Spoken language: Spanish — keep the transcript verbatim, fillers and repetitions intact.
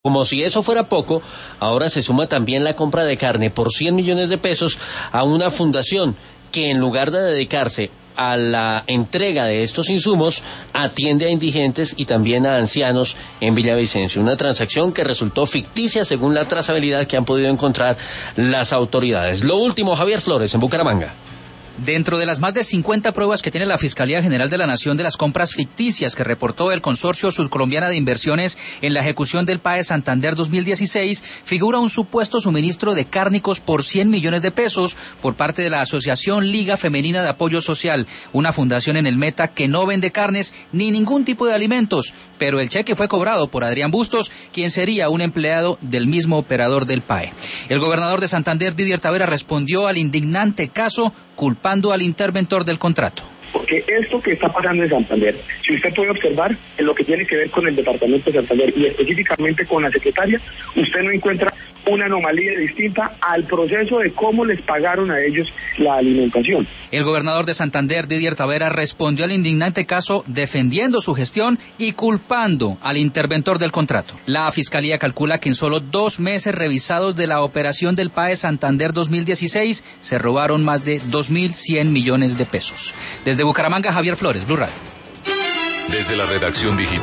Como si eso fuera poco, ahora se suma también la compra de carne por cien millones de pesos a una fundación que en lugar de dedicarse a la entrega de estos insumos, atiende a indigentes y también a ancianos en Villavicencio. Una transacción que resultó ficticia según la trazabilidad que han podido encontrar las autoridades. Lo último, Javier Flores, en Bucaramanga. Dentro de las más de cincuenta pruebas que tiene la Fiscalía General de la Nación de las compras ficticias que reportó el Consorcio Sudcolombiana de Inversiones en la ejecución del P A E Santander dos mil dieciséis, figura un supuesto suministro de cárnicos por cien millones de pesos por parte de la Asociación Liga Femenina de Apoyo Social, una fundación en el Meta que no vende carnes ni ningún tipo de alimentos, pero el cheque fue cobrado por Adrián Bustos, quien sería un empleado del mismo operador del P A E. El gobernador de Santander, Didier Tavera, respondió al indignante caso culpando al interventor del contrato. Porque esto que está pasando en Santander, si usted puede observar en lo que tiene que ver con el departamento de Santander y específicamente con la secretaria, usted no encuentra una anomalía distinta al proceso de cómo les pagaron a ellos la alimentación. El gobernador de Santander, Didier Tavera, respondió al indignante caso defendiendo su gestión y culpando al interventor del contrato. La Fiscalía calcula que en solo dos meses revisados de la operación del P A E Santander dos mil dieciséis se robaron más de dos mil cien millones de pesos. Desde Bucaramanga, Javier Flores, Blue Radio. Desde la redacción digital.